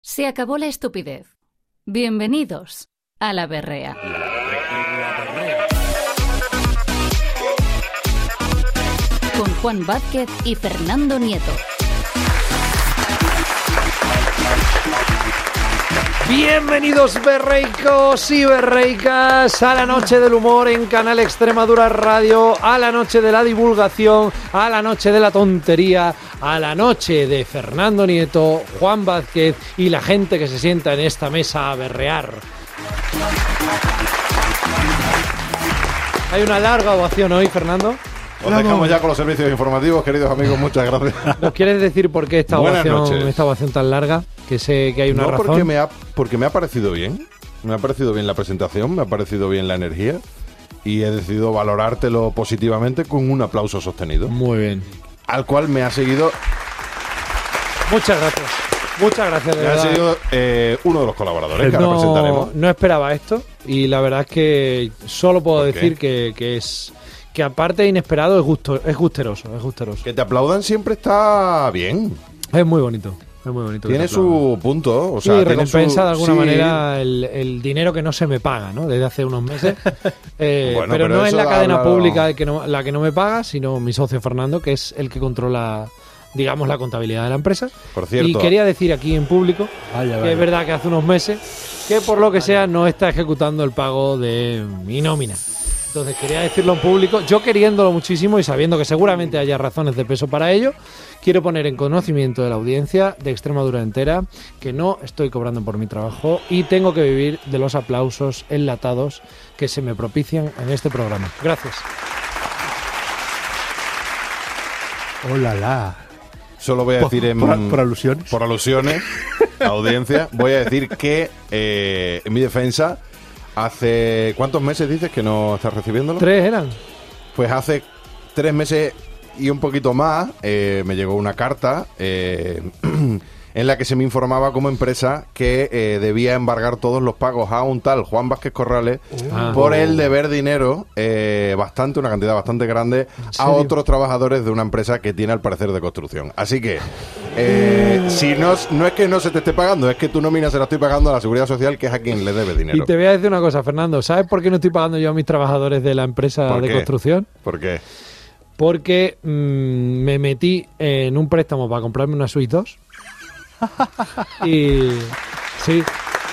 Se acabó la estupidez. Bienvenidos a La Berrea. Con Juan Vázquez y Fernando Nieto. Bienvenidos berreicos y berreicas a la noche del humor en Canal Extremadura Radio, a la noche de la divulgación, a la noche de la tontería, a la noche de Fernando Nieto, Juan Vázquez y la gente que se sienta en esta mesa a berrear. Hay una larga ovación hoy, Fernando. Os dejamos ya con los servicios informativos, queridos amigos, muchas gracias. ¿Nos quieres decir por qué esta ovación tan larga? Que sé que hay una razón. Porque me ha parecido bien. Me ha parecido bien la presentación, me ha parecido bien la energía y he decidido valorártelo positivamente con un aplauso sostenido. Muy bien. Al cual me ha seguido... Muchas gracias. Muchas gracias, de verdad. Ha sido uno de los colaboradores que ahora presentaremos. No esperaba esto y la verdad es que solo puedo decir que es... Que aparte de inesperado es gusteroso. Que te aplaudan siempre está bien. Es muy bonito. Es muy bonito. Tiene su punto. O sea, sí, recompensa de alguna manera el dinero que no se me paga, ¿no? Desde hace unos meses. pero no es la cadena pública la que no me paga, sino mi socio Fernando, que es el que controla, digamos, la contabilidad de la empresa. Por cierto. Y quería decir aquí en público que es verdad que hace unos meses que por lo que sea no está ejecutando el pago de mi nómina. Entonces quería decirlo en público, yo queriéndolo muchísimo y sabiendo que seguramente haya razones de peso para ello, quiero poner en conocimiento de la audiencia de Extremadura entera que no estoy cobrando por mi trabajo y tengo que vivir de los aplausos enlatados que se me propician en este programa. Gracias. ¡Hola, la! Solo voy a decir por alusiones. Por alusiones, audiencia, voy a decir que en mi defensa... ¿Hace cuántos meses dices que no estás recibiéndolo? 3 eran. Pues hace 3 meses y un poquito más me llegó una carta en la que se me informaba como empresa que debía embargar todos los pagos a un tal Juan Vázquez Corrales por el deber dinero, una cantidad bastante grande, a otros trabajadores de una empresa que tiene al parecer de construcción. Así que, si no es que no se te esté pagando, es que tu nómina se la estoy pagando a la Seguridad Social, que es a quien le debe dinero. Y te voy a decir una cosa, Fernando, ¿sabes por qué no estoy pagando yo a mis trabajadores de la empresa de construcción? ¿Por qué? Porque me metí en un préstamo para comprarme una Switch 2. Y sí.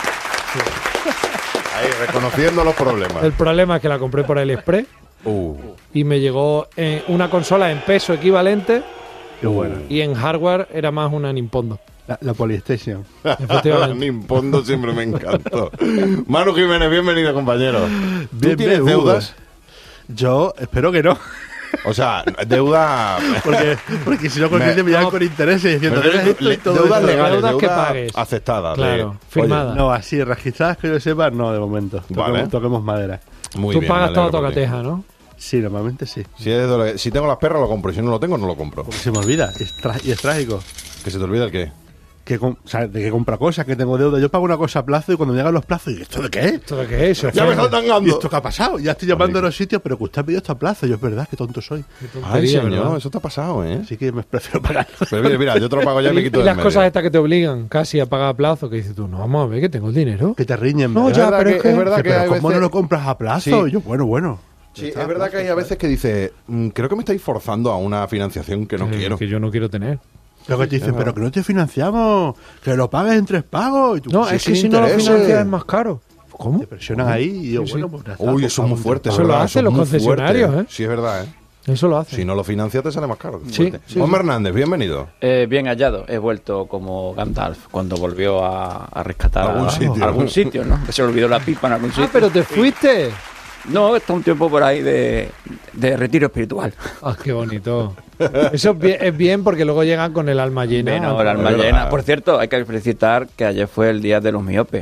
Ahí, reconociendo los problemas. El problema es que la compré por AliExpress y me llegó una consola en peso equivalente. Qué bueno. Y en hardware era más una Nintendo. La PlayStation. La Nintendo siempre me encantó. Manu Jiménez, bienvenido, compañero. ¿Tú tienes deudas? Yo espero que no. O sea, deuda... Porque si no consciente me llaman con intereses diciendo deudas legales, deudas que pagues. Aceptadas. Claro, firmadas. No, así, registradas que yo sepa, no, de momento. Vale. Toquemos madera. Muy Tú bien, pagas toda tocateja, ¿no? Sí, normalmente sí. Si tengo las perras lo compro, si no lo tengo no lo compro. Porque se me olvida, y es trágico. ¿Que se te olvida el qué? De que compra cosas, que tengo deuda. Yo pago una cosa a plazo y cuando me llegan los plazos, ¿y esto de qué? ¿Esto de qué es? Ya me están tangando. ¿Y esto qué ha pasado? Ya estoy llamando a los sitios, pero que usted ha pedido esto a plazo. Yo, es verdad, qué tonto soy. Ay, señor, eso te ha pasado, ¿eh? Así que me prefiero pagarlo. Pero mira, yo te lo pago ya y me quito y del las medio. cosas estas que te obligan casi a pagar a plazo, que dices tú, no, vamos a ver, que tengo el dinero. Que te riñen. No, ya, pero es verdad que hay ¿cómo veces... no lo compras a plazo? Sí. Y yo, bueno. Sí, es verdad que hay a veces que dices, creo que me estáis forzando a una financiación que no quiero. Que yo no quiero tener. Pero que te dicen, pero que no te financiamos, que lo pagues en 3 pagos. Y tú, No, es que si no lo financias es más caro. ¿Cómo? Te presionan ahí y yo, bueno, pues... Uy, eso es muy fuerte. Eso lo hacen los concesionarios, ¿eh? Sí, es verdad, ¿eh? Eso lo hacen. Si no lo financias te sale más caro. Sí. Hombre Hernández, bienvenido. Bien hallado. He vuelto como Gandalf cuando volvió a rescatar algún sitio, ¿no? Se le olvidó la pipa en algún sitio. Pero te fuiste. No, está un tiempo por ahí de retiro espiritual. Ah, qué bonito. Eso es bien porque luego llegan con el alma llena. Bueno, el alma llena. Por cierto, hay que felicitar que ayer fue el día de los miopes.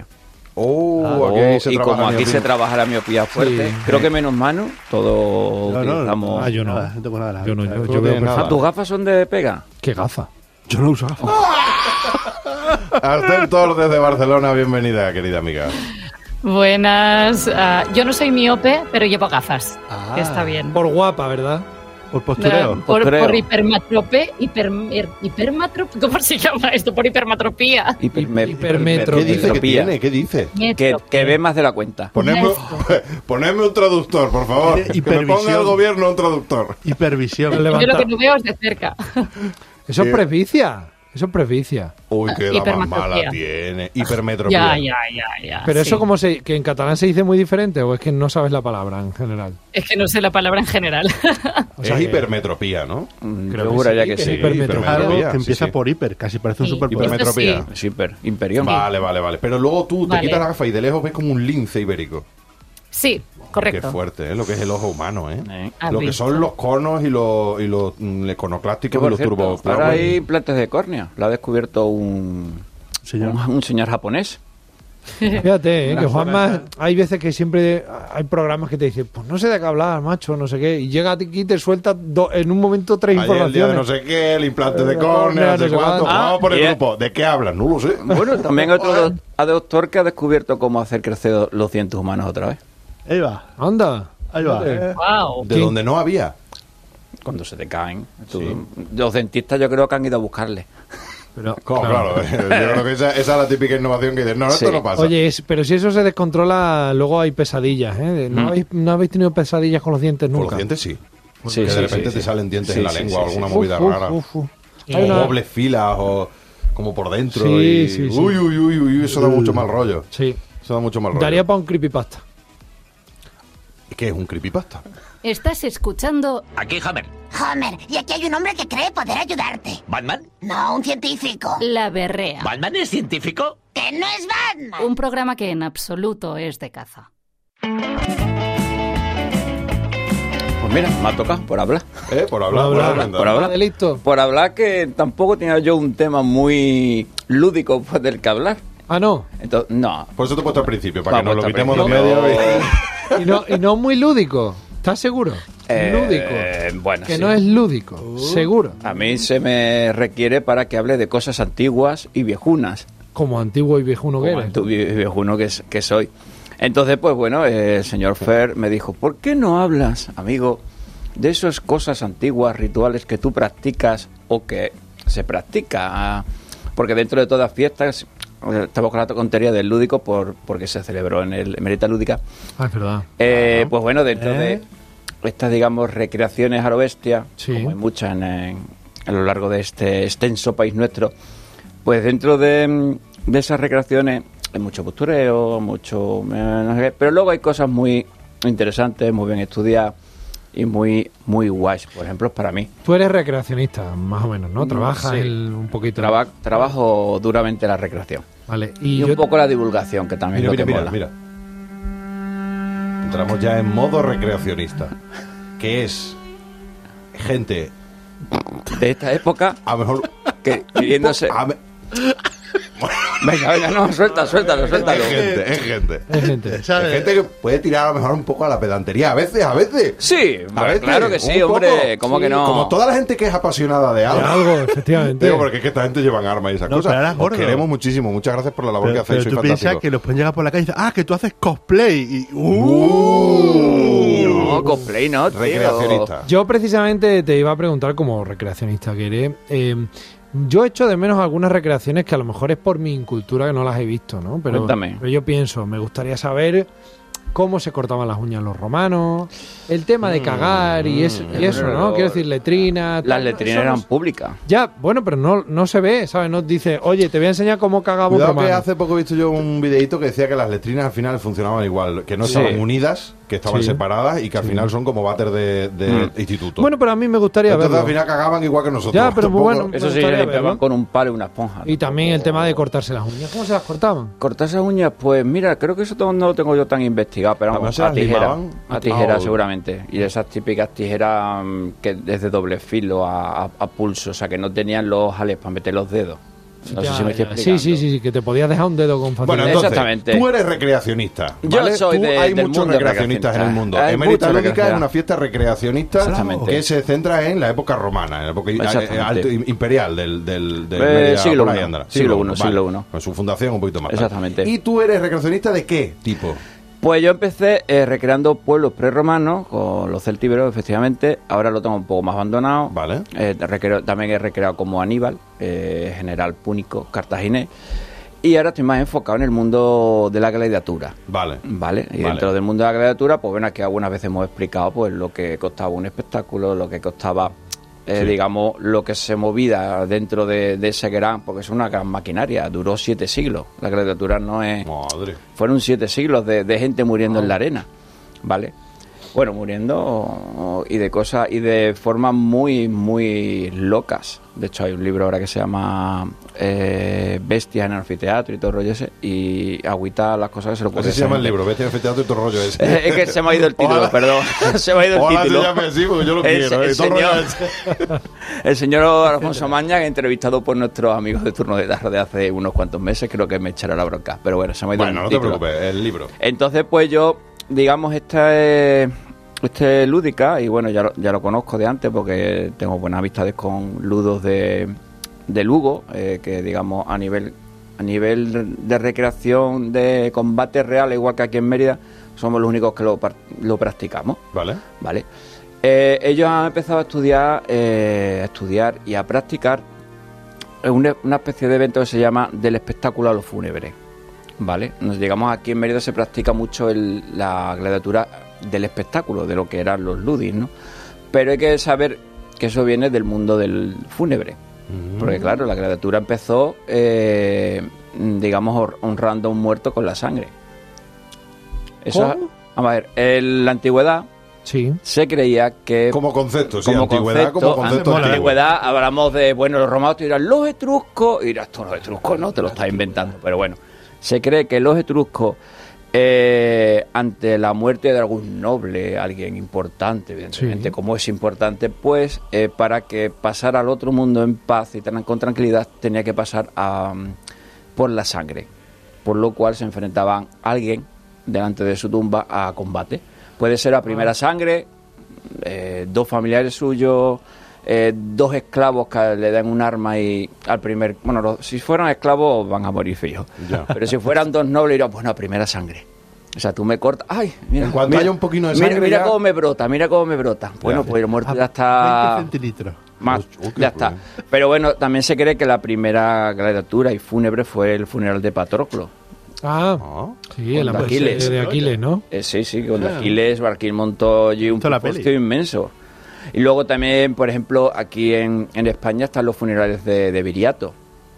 Aquí como aquí se trabaja la miopía fuerte, creo que menos Manu, todos utilizamos... yo no. No tengo nada. Yo veo veo perfecto. ¿Tus gafas son de pega? ¿Qué gafa? Yo no uso gafas. Arcel Tor desde Barcelona, bienvenida, querida amiga. Buenas. Yo no soy miope, pero llevo gafas. Que está bien. Por guapa, ¿verdad? Por postureo. Por hipermatrope, ¿cómo se llama esto? Por hipermatropía. Hipermetropía. ¿Qué dice? Que ve más de la cuenta. Ponedme un traductor, por favor. Que me ponga el gobierno un traductor. Hipervisión. Yo lo que no veo es de cerca. Eso es presbicia. Uy, qué la más mala tiene. Hipermetropía. Ya. Pero sí. eso que en catalán se dice muy diferente o es que no sabes la palabra en general. Es que no sé la palabra en general. O sea Es que- hipermetropía, ¿no? Creo juraría que que sí. es hipermetropía. Algo Hipermetropía, que empieza sí. por hiper, casi parece un Sí. superpoder. Hipermetropía. Sí. Es hiper, imperión. Vale. Pero luego tú te Vale. quitas la gafa y de lejos ves como un lince ibérico. Sí, correcto. Qué fuerte, ¿eh? Lo que es el ojo humano, ¿eh? ¿Has Lo que visto? son los conos y los Que iconoclásticos y por los cierto, turbos. ahora hay implantes de córnea. Lo ha descubierto un señor japonés. Fíjate, que Juanma, hay veces que siempre hay programas que te dicen, pues no sé de qué hablar, macho, no sé qué, y llega aquí y te suelta en un momento tres Ayer el día de informaciones. no sé qué, el implante de Córnea, córnea, no sé cuánto. cuánto. Vamos por el y- grupo. ¿De qué hablan? No lo sé. Bueno, también otro doctor que ha descubierto cómo hacer crecer los dientes humanos otra vez. Ahí va. Anda. Ahí va. Wow. De donde no había. Cuando se te caen. Los dentistas yo creo que han ido a buscarle. Pero, Claro, yo creo que esa es la típica innovación que dices, no, esto Sí. no pasa. Oye, pero si eso se descontrola, luego hay pesadillas, ¿eh? ¿No habéis tenido pesadillas con los dientes con nunca? los dientes sí. Sí, Que sí, de repente sí, te sí. salen dientes Sí, en la sí, lengua sí, o alguna sí. movida rara. Hay O una- dobles filas o como por dentro. Sí, y... sí, sí. Uy, eso da mucho mal rollo. Sí. Eso da mucho mal rollo. Daría para un creepypasta. ¿Qué es un creepypasta? Estás escuchando Aquí Homer. Homer, y aquí hay un hombre que cree poder ayudarte. ¿Batman? No, un científico. La Berrea, ¿Batman es científico? ¡Que no es Batman! un programa que en absoluto es de caza. Pues mira, me ha tocado por hablar. Por hablar. Por hablar. Delito. Por hablar que tampoco tenía yo un tema muy lúdico pues, del que hablar. Ah, no. Entonces, no. Por eso te he puesto al principio, para que Vamos, nos lo está quitemos de principio. medio. Y no muy lúdico. ¿Estás seguro? Lúdico. Bueno, Que sí. no es lúdico. Seguro. A mí se me requiere para que hable de cosas antiguas y viejunas. Como antiguo y viejuno que Como eres. antiguo y viejuno que soy. Entonces, pues bueno, el señor Fer me dijo, ¿por qué no hablas, amigo, de esas cosas antiguas, rituales que tú practicas o que se practica? Porque dentro de todas fiestas, estamos con la tontería del lúdico porque se celebró en el Emerita Lúdica. Ah, es verdad. Pues bueno, dentro de estas, digamos, recreaciones a lo bestia, Sí. como hay muchas a lo largo de este extenso país nuestro, pues dentro de esas recreaciones hay mucho postureo, mucho... no sé qué, pero luego hay cosas muy interesantes, muy bien estudiadas y muy guays, por ejemplo, para mí. Tú eres recreacionista, más o menos, ¿no? Trabajas Sí. un poquito. Trabajo duramente la recreación. Vale. Y un poco la divulgación, que también es lo que mola. Mira. Entramos ya en modo recreacionista. Que es gente, De esta época, a lo mejor... que queriéndose... Venga, no, suéltalo. Es gente. Es gente. Es gente que puede tirar a lo mejor un poco a la pedantería. A veces. Sí, A veces, claro que sí, un hombre, poco. ¿cómo que no? Como toda la gente que es apasionada de De algo. algo, efectivamente. Digo, porque es que esta gente llevan armas y esas No, cosas. pero ahora es Os gordo. queremos muchísimo. Muchas gracias por la labor que Pero hacéis. Soy tú piensas fantástico. que los pueden llegar por la calle y dicen, que tú haces cosplay. Y, No, cosplay no, tío. Recreacionista. Yo precisamente te iba a preguntar como recreacionista que eres. Yo echo de menos algunas recreaciones que a lo mejor es por mi incultura que no las he visto, ¿no? Cuéntame. Pero yo pienso, me gustaría saber cómo se cortaban las uñas los romanos, el tema de cagar y eso, ¿no? Quiero decir, letrinas. Las tal, letrinas eso eran no- públicas. Ya, bueno, pero no se ve, ¿sabes? No dice, oye, te voy a enseñar cómo cagaba un Cuidado que romano. hace poco he visto yo un videito que decía que las letrinas al final funcionaban igual, que no estaban unidas, que estaban Sí. separadas y que al final son como váter de instituto. Bueno, pero a mí me gustaría Entonces verlo. al final cagaban igual que nosotros. Ya, pero Tampoco- bueno. Eso sí, gustaría limpiaban verlo. con un palo y una esponja. Y también el tema de cortarse las uñas. ¿Cómo se las cortaban? Cortarse las uñas, pues mira, creo que eso no lo tengo yo tan investigado, pero ¿No vamos, se a las tijera. limaban? A tijera Ah, seguramente. Y esas típicas tijeras que es de doble filo a pulso, o sea, que no tenían los jales para meter los dedos. No sé Ya, si me estoy ya. explicando. Sí, que te podías dejar un dedo con Bueno, facilidad. entonces, Exactamente. tú eres recreacionista. Yo ¿vale? soy Tú de- hay del muchos mundo recreacionistas en el mundo. Hay Emerita mucha Lúdica es recreación. una fiesta recreacionista Exactamente. que se centra en la época romana, en la época Exactamente. alto, imperial del Mérida, siglo por ahí I. andará. Siglo I, vale. siglo I. Con su fundación un poquito más. Exactamente. ¿Y tú eres recreacionista de qué tipo? Pues yo empecé recreando pueblos prerromanos con los celtíberos, efectivamente. Ahora lo tengo un poco más abandonado. Vale. También he recreado como Aníbal, general púnico cartaginés. Y ahora estoy más enfocado en el mundo de la gladiatura. Vale. Y dentro del mundo de la gladiatura, pues bueno, aquí algunas veces hemos explicado pues lo que costaba un espectáculo, lo que costaba, digamos, lo que se movía dentro de ese gran, porque es una gran maquinaria, duró 7 siglos. La gladiatura no es... Madre. Fueron 7 siglos de gente muriendo en la arena, ¿vale? Bueno, muriendo y de cosas y de formas muy, muy locas. De hecho, hay un libro ahora que se llama Bestias en el anfiteatro y todo el rollo ese. Y agüita las cosas que se lo puede. Así se llama el libro, Bestias en el anfiteatro y todo el rollo ese. Es que se me ha ido el título, perdón. Se me ha ido el título. Se llame así porque yo lo quiero. El señor Alfonso Maña, que ha entrevistado por nuestros amigos de Turno de Tarde hace unos cuantos meses, creo que me echará la bronca. Pero bueno, se me ha ido el título. Bueno, no te preocupes, el libro. Entonces, pues yo, digamos, este lúdica, y bueno, ya lo conozco de antes porque tengo buenas amistades con ludos de Lugo, que digamos a nivel de recreación de combate real, igual que aquí en Mérida, somos los únicos que lo practicamos. Vale. Ellos han empezado a estudiar y a practicar una especie de evento que se llama del espectáculo a lo fúnebre. Vale, nos llegamos aquí en Mérida, se practica mucho la gladiatura del espectáculo, de lo que eran los ludis, ¿no? Pero hay que saber que eso viene del mundo del fúnebre, porque claro, la gladiatura empezó, digamos, honrando a un muerto con la sangre. Eso, vamos a ver, en la antigüedad se creía que... Como concepto, sí, como antigüedad, concepto, como concepto. En la antigüedad hablamos de, bueno, los romanos te dirán los etruscos, y dirás, los etruscos no, te lo estás inventando, pero bueno, se cree que los etruscos, ante la muerte de algún noble, alguien importante, evidentemente, como es importante, pues para que pasara al otro mundo en paz y con tranquilidad, tenía que pasar por la sangre, por lo cual se enfrentaban a alguien delante de su tumba a combate. Puede ser a primera sangre, 2 familiares suyos, 2 esclavos que le dan un arma y al primer... Bueno, si fueran esclavos van a morir fijos. Pero si fueran 2 nobles, dirán, bueno, a primera sangre. O sea, tú me cortas... ¡Ay! Mira, en cuanto haya un poquito de sangre... Mira cómo me brota, mira cómo me brota. Bueno, pues el muerto ya está... 20 centilitros. Más, ya está. Pero bueno, también se cree que la primera gladiatura y fúnebre fue el funeral de Patroclo. Sí, el Aquiles. De Aquiles, ¿no? Sí, cuando Aquiles montó allí un pifostio inmenso. Y luego también, por ejemplo, aquí en España están los funerales de Viriato,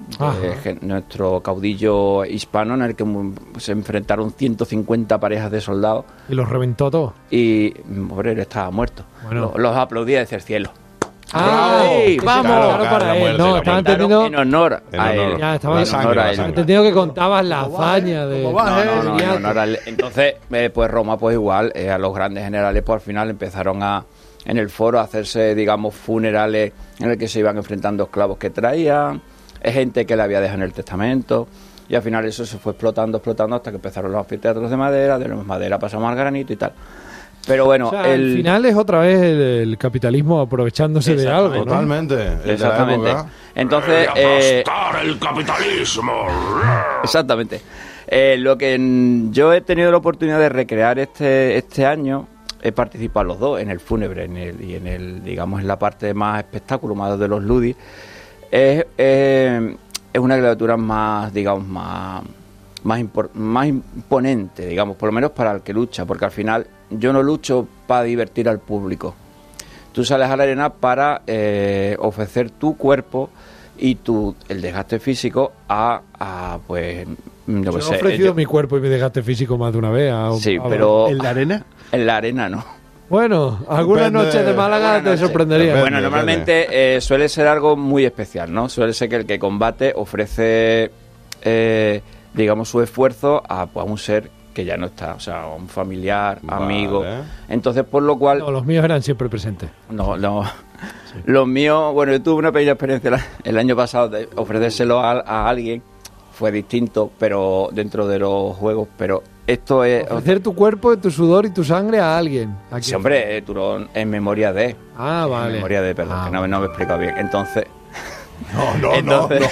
nuestro caudillo hispano, en el que se enfrentaron 150 parejas de soldados. Y los reventó todos. Y, pobre, él estaba muerto. Bueno. Los aplaudía desde el cielo. ¡Vamos! Claro, para él. No, estaba entendiendo... En honor a él. Ya, estaba entendiendo que contabas la hazaña de... Entonces, pues Roma, pues igual, a los grandes generales, pues al final empezaron en el foro a hacerse, digamos, funerales en el que se iban enfrentando esclavos que traían, gente que le había dejado en el testamento, y al final eso se fue explotando hasta que empezaron los anfiteatros de madera, de los madera pasamos al granito y tal. Pero bueno, o sea, al final es otra vez el capitalismo aprovechándose de algo, ¿no? Totalmente. Exactamente. Entonces, el capitalismo. Exactamente. Lo que yo he tenido la oportunidad de recrear este año, he participado los dos, en el fúnebre y en el, digamos, en la parte más espectáculo, más de los ludis. Es una gladiatura más, digamos, más imponente, digamos, por lo menos para el que lucha, porque al final yo no lucho para divertir al público. Tú sales a la arena para ofrecer tu cuerpo y el desgaste físico pues... Yo he ofrecido mi cuerpo y mi desgaste físico más de una vez. Pero... ¿En la arena? En la arena, no. Bueno, algunas noches de Málaga te sorprendería. Bueno, normalmente suele ser algo muy especial, ¿no? Suele ser que el que combate ofrece, digamos, su esfuerzo a un ser que ya no está, o sea, un familiar, amigo. Entonces, por lo cual... No, los míos eran siempre presentes. No. Sí. Los míos, bueno, yo tuve una pequeña experiencia el año pasado de ofrecérselo a alguien. Fue distinto, pero dentro de los juegos, pero esto es... Ofrecer tu cuerpo, tu sudor y tu sangre a alguien. Sí, hombre, Turón, en memoria de... vale. En memoria de, perdón, que no me he explicado bien. Entonces, Entonces,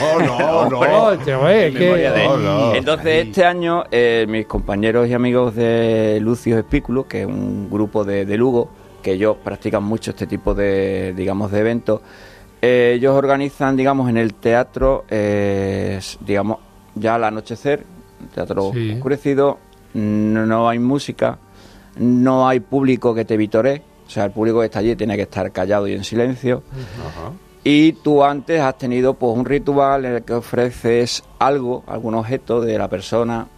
que... Entonces, este año, mis compañeros y amigos de Lucio Espículo, que es un grupo de Lugo, que ellos practican mucho este tipo de, digamos, de eventos, ellos organizan, digamos, en el teatro, digamos, ya al anochecer, teatro oscurecido, no hay música, no hay público que te vitoree, o sea, el público que está allí tiene que estar callado y en silencio. Ajá. Y tú antes has tenido pues un ritual en el que ofreces algo, algún objeto de la persona,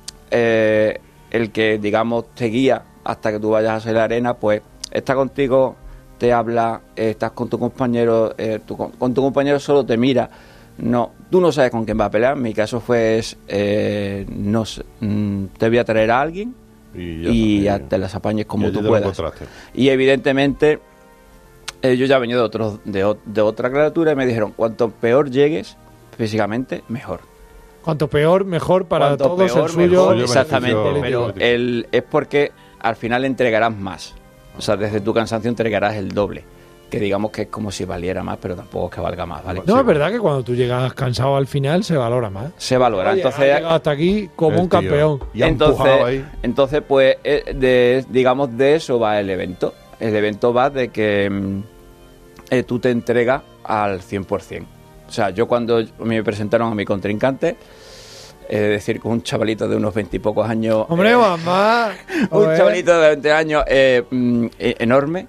el que, digamos, te guía hasta que tú vayas a salir a la arena, pues está contigo, te habla, estás con tu compañero, con tu compañero solo te mira. No, tú no sabes con quién va a pelear. En mi caso fue, no sé, te voy a traer a alguien y ya te las apañes como tú puedas. Y evidentemente yo ya he venido de otra criatura y me dijeron, cuanto peor llegues físicamente, mejor. Cuanto peor, mejor para Cuanto todos, peor, el suyo. mejor, exactamente, pero es porque al final entregarás más. O sea, desde tu cansancio entregarás el doble. Que digamos que es como si valiera más, pero tampoco es que valga más, ¿vale? No, es verdad que cuando tú llegas cansado al final se valora más. Se valora. Oye, entonces, has llegado hasta aquí como un campeón. Y entonces, pues, digamos, de eso va el evento. El evento va de que tú te entregas al 100%. O sea, yo cuando me presentaron a mi contrincante, es decir, con un chavalito de unos 20 y pocos años... ¡Hombre, mamá! Un chavalito de 20 años enorme.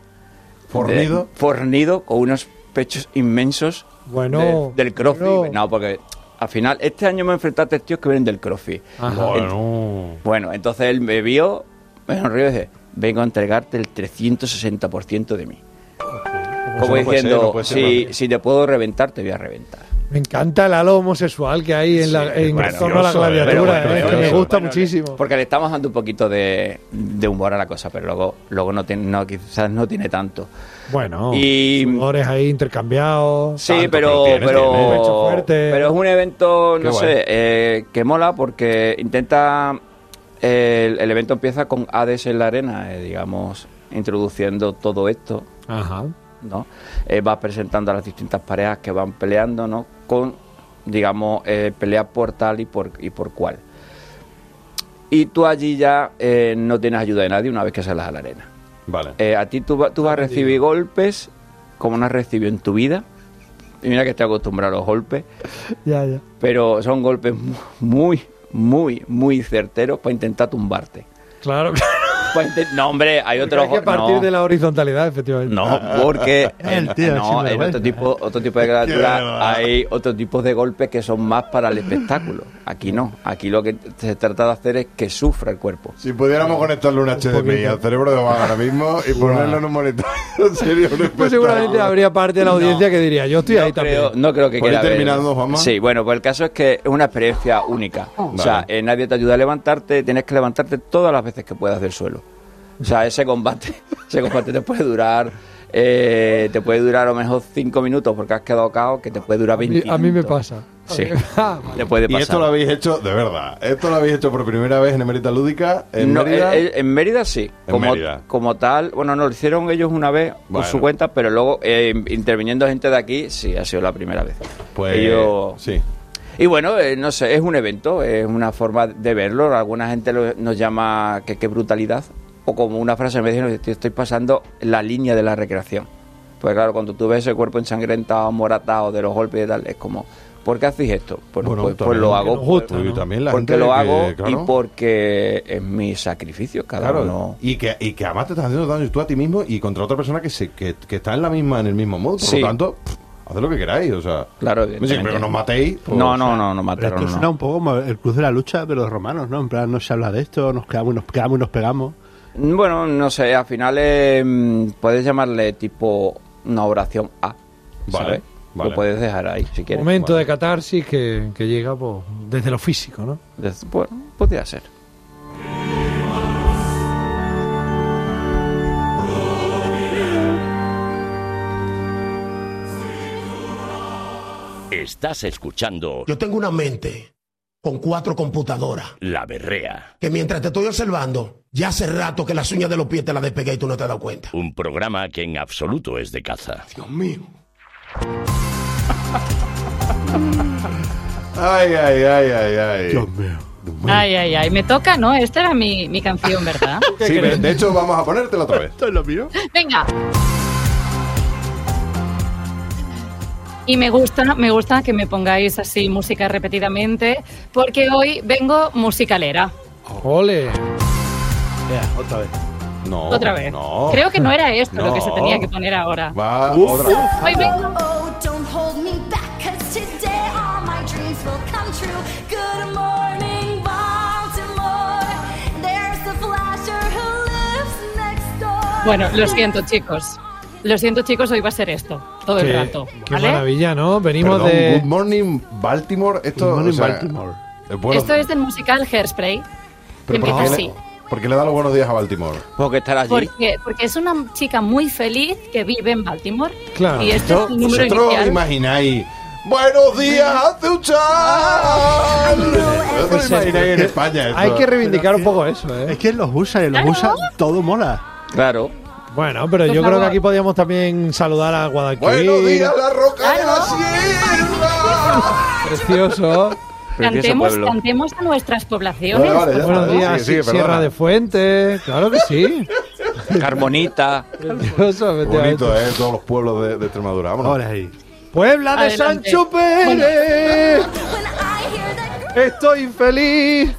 Fornido, con unos pechos inmensos. Bueno. Del CrossFit. Bueno. No, porque al final, este año me enfrenté a tíos que vienen del CrossFit. Bueno, entonces él me vio, me sonrió y dice, vengo a entregarte el 360% de mí. Como diciendo, si te puedo reventar, te voy a reventar. Me encanta el halo homosexual que hay en torno a la gladiatura, que me gusta muchísimo. Porque le estamos dando un poquito de humor a la cosa, pero luego quizás no tiene tanto. Bueno, y humores ahí intercambiados. Sí, pero es un evento, no sé, que mola porque intenta... El evento empieza con Hades en la arena, digamos, introduciendo todo esto. Ajá. ¿No? Vas presentando a las distintas parejas que van peleando, ¿no? Con, digamos, pelea por tal y por cual. Y tú allí ya no tienes ayuda de nadie una vez que sales a la arena. Vale. A ti tú vas a recibir golpes como no has recibido en tu vida. Y mira que estoy acostumbrado a los golpes. Ya. Pero son golpes muy, muy, muy certeros para intentar tumbarte. Claro. No, hombre, hay otros... Hay que partir de la horizontalidad, efectivamente. No, porque en otro tipo de criatura hay otro tipo de golpes que son más para el espectáculo. Aquí no. Aquí lo que se trata de hacer es que sufra el cuerpo. Si pudiéramos conectarle un HDMI al cerebro de Omar ahora mismo y ponerlo en un monitor, sería un pues seguramente habría parte de la audiencia que diría, yo estoy ahí también. No creo que quiera terminando, Juanma. Sí, bueno, pues el caso es que es una experiencia única. O sea, nadie te ayuda a levantarte, tienes que levantarte todas las veces que puedas del suelo. O sea, ese combate te puede durar a lo mejor 5 minutos porque has quedado cao, que te puede durar 20 A mí me pasa. Sí, te puede pasar. ¿Y esto lo habéis hecho, de verdad? ¿Esto lo habéis hecho por primera vez en Emerita Lúdica? ¿En Mérida? En Mérida sí. Como tal, bueno, no lo hicieron ellos una vez por su cuenta, pero luego interviniendo gente de aquí, sí, ha sido la primera vez. Pues sí. Y bueno, no sé, es un evento, es una forma de verlo. Alguna gente nos llama que qué brutalidad. O como una frase me dijeron, estoy pasando la línea de la recreación. Pues claro, cuando tú ves ese cuerpo ensangrentado, moratado de los golpes y tal, es como, ¿por qué hacéis esto? Pues lo hago porque lo hago y porque es mi sacrificio, cada uno. Y que además te estás haciendo daño tú a ti mismo y contra otra persona que está en el mismo modo. Por lo tanto, haced lo que queráis, o sea. Claro, pero que nos matéis. Pues, no mataron. Esto suena un poco como el Cruz de la Lucha de los romanos, ¿no? En plan, no se habla de esto, nos quedamos y nos pegamos. Bueno, no sé, al final puedes llamarle tipo una oración A, ¿sabes? Lo puedes dejar ahí, si quieres. Momento de catarsis que llega pues, desde lo físico, ¿no? Bueno, podría ser. Estás escuchando... Yo tengo una mente con 4 computadoras. La Berrea. Que mientras te estoy observando, ya hace rato que las uñas de los pies te las despegué y tú no te has dado cuenta. Un programa que en absoluto es de caza. Dios mío. Ay, ay, ay, ay, ay. Dios mío. Ay, me toca, ¿no? Esta era mi canción, ¿verdad? Sí, de hecho, vamos a ponértela otra vez. ¿Esto es lo mío? Venga. Y me gusta que me pongáis así música repetidamente, porque hoy vengo musicalera. ¡Ole! Ya, otra vez. No. Otra vez. No. Creo que no era esto lo que se No. tenía que poner ahora. Va otra. Hoy vengo. Bueno, lo siento, chicos. Lo siento, chicos, hoy va a ser esto, todo el rato. Qué ¿vale? maravilla, ¿no? Venimos Perdón, de... Good Morning Baltimore. Esto, Good Morning o sea, Baltimore. bueno, Esto es del musical Hairspray. Que pero empieza así. ¿por qué le da los buenos días a Baltimore? Porque estar allí. Porque es una chica muy feliz que vive en Baltimore. Claro. Y este es el número ¿Vosotros inicial. imagináis? ¡Buenos días, hace un chal! ¿Vosotros imagináis en España esto? Hay que reivindicar un poco eso, ¿eh? Es que los usan, todo mola. Claro. Bueno, pero Por yo creo favor. que aquí podíamos también saludar a Guadalquivir. ¡Buenos días, la roca de la sierra! Precioso. Precioso pueblo. Cantemos a nuestras poblaciones. Vale, ya por está. Buenos favor. días, Sigue, Sierra perdona. de Fuente. Claro que sí. Carmonita. Precioso, Qué efectivamente. bonito, ¿eh? Todos los pueblos de Extremadura. Vámonos. Ahora ahí. Puebla de Adelante. Sancho Pérez. Estoy feliz.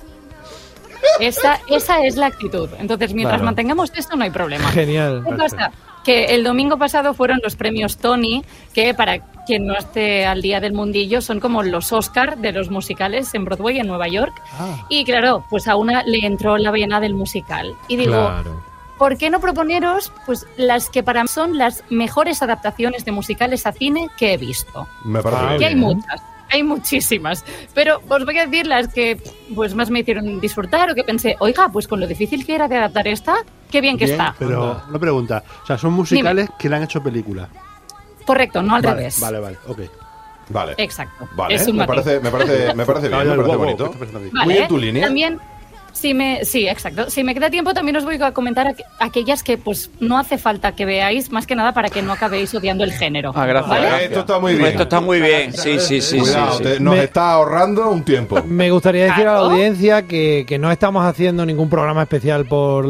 Esa es la actitud. Entonces, mientras Claro. mantengamos esto, no hay problema. Genial. ¿Qué pasa? Que el domingo pasado fueron los premios Tony, que para quien no esté al día del mundillo, son como los Oscar de los musicales en Broadway, en Nueva York. Y claro, pues a una le entró la vena del musical. Y digo, Claro. ¿por qué no proponeros pues las que para mí son las mejores adaptaciones de musicales a cine que he visto? Me parece Ah, Que bien. hay muchas. Hay muchísimas, pero os voy a decir las que pues más me hicieron disfrutar o que pensé, oiga, pues con lo difícil que era de adaptar esta, qué bien que Bien, está. Pero una pregunta. O sea, son musicales que le han hecho película. Correcto, no al Vale, revés. vale, ok. Vale. Exacto. Vale, Es un me matiz. parece bien, me parece bonito. Vale, Muy en tu línea. También, sí, exacto. Si me queda tiempo, también os voy a comentar aquellas que pues no hace falta que veáis, más que nada para que no acabéis odiando el género. Ah, gracias. ¿vale? gracias. Esto está muy bien. Esto está muy bien. Sí. Cuidado, sí. nos Me- está ahorrando un tiempo. Me gustaría decir a la Claro. audiencia que no estamos haciendo ningún programa especial por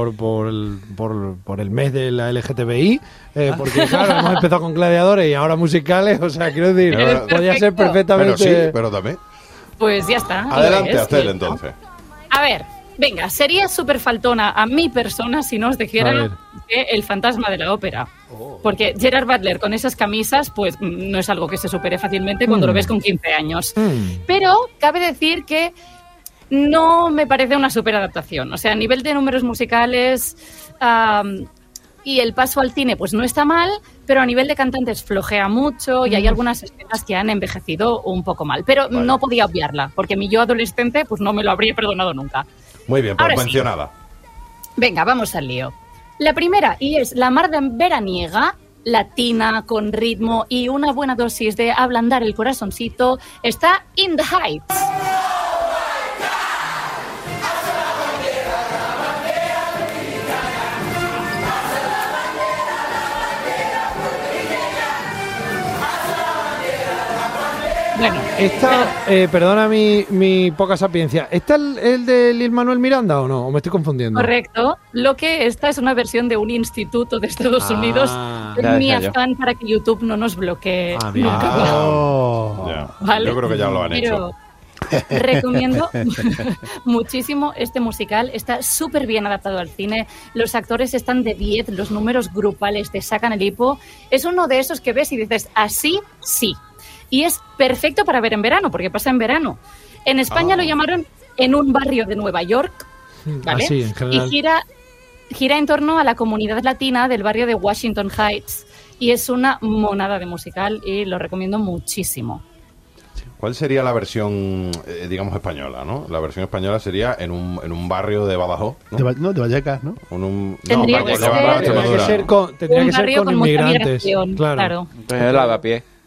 el mes de la LGTBI, porque claro, hemos empezado con gladiadores y ahora musicales, o sea, quiero decir, Eres podía ser perfecto. Pero sí, perfectamente... pero también. Pues ya está. Adelante, ¿ves? Acel, Listo. entonces. A ver, venga, sería súper faltona a mi persona si no os A ver. dijera que el fantasma de la ópera. Porque Gerard Butler con esas camisas, pues no es algo que se supere fácilmente cuando lo ves con 15 años. Pero cabe decir que no me parece una super adaptación. O sea, a nivel de números musicales y el paso al cine, pues no está mal, pero a nivel de cantantes flojea mucho y hay algunas escenas que han envejecido un poco mal. Pero Vale. no podía obviarla, porque mi yo adolescente, pues no me lo habría perdonado nunca. Muy bien, pues Ahora sí. mencionada. Venga, vamos al lío. La primera, y es la mar de veraniega, latina, con ritmo y una buena dosis de ablandar el corazoncito, está In the Heights. Bueno, Esta, perdona mi poca sapiencia, ¿está el de Lil Manuel Miranda o no? ¿O me estoy confundiendo? correcto. Lo que esta es una versión de un instituto de Estados Ah, Unidos. ya Mi decía yo. afán para que YouTube no nos bloquee Ah, bien. nunca. Ya. ¿Vale? Yo creo que ya lo han hecho. Pero recomiendo muchísimo este musical. Está súper bien adaptado al cine. Los actores están de 10, los números grupales te sacan el hipo. Es uno de esos que ves y dices, así sí. Y es perfecto para ver en verano, porque pasa en verano. En España lo llamaron En un barrio de Nueva York, ¿vale? Así, en general. Y gira en torno a la comunidad latina del barrio de Washington Heights. Y es una monada de musical y lo recomiendo muchísimo. ¿Cuál sería la versión, digamos, española, no? La versión española sería en un barrio de Badajoz, ¿no? De Vallecas, ¿no? Tendría no, que porque va ser- para Tendría que Extremadura. ser con, tendría Un que ser barrio con mucha inmigrantes. migración, claro. Entonces el lavapié.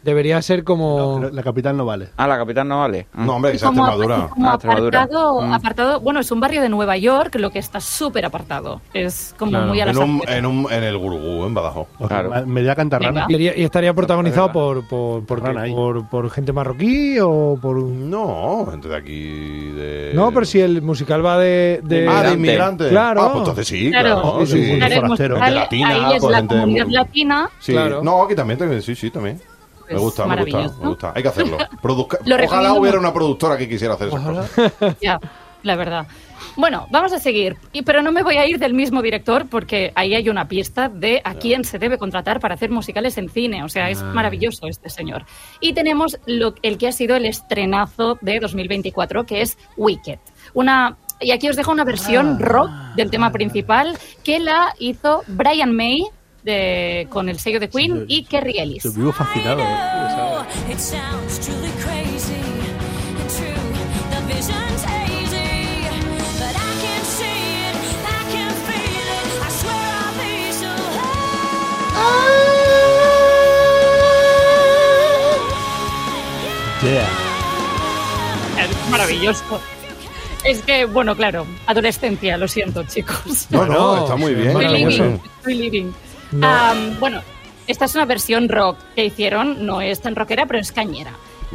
Debería ser como... No, la capital no vale. Ah, la capital no vale. No, hombre, que sea Como, Extremadura. como Extremadura. apartado, bueno, es un barrio de Nueva York, lo que está súper apartado. Es como Claro. muy a las afueras. En el Gurugú, en Badajoz. Claro. Media Cantarrana. Venga. Y estaría protagonizado por Rana ahí. gente marroquí o por... No, gente de aquí de... No, pero si el musical va de... de inmigrantes. Claro. Ah, pues entonces sí, Claro, claro. Sí. claro, el forastero. musical, Gente latina, ahí es pues, la gente comunidad muy- latina. Sí. Claro. No, aquí también, sí, también. Me Pues gusta. maravilloso. Hay que hacerlo. Lo Ojalá recomiendo hubiera mucho. una productora que quisiera hacer eso. Ya, la verdad. Bueno, vamos a seguir. Pero no me voy a ir del mismo director porque ahí hay una pista de a quién se debe contratar para hacer musicales en cine. O sea, es maravilloso este señor. Y tenemos el que ha sido el estrenazo de 2024, que es Wicked. Y aquí os dejo una versión rock del tema principal que la hizo Brian May con el sello de Queen y Kerry Ellis. Estoy vivo fascinado. It sounds truly crazy and true. The vision's hazy, but I can see it, I can feel it. I swear I'll be so Es maravilloso. Es que, bueno, claro, adolescencia, lo siento, chicos. No, está muy bien. Estoy maravilloso. living. No. Bueno, esta es una versión rock que hicieron, no es tan rockera, pero es cañera.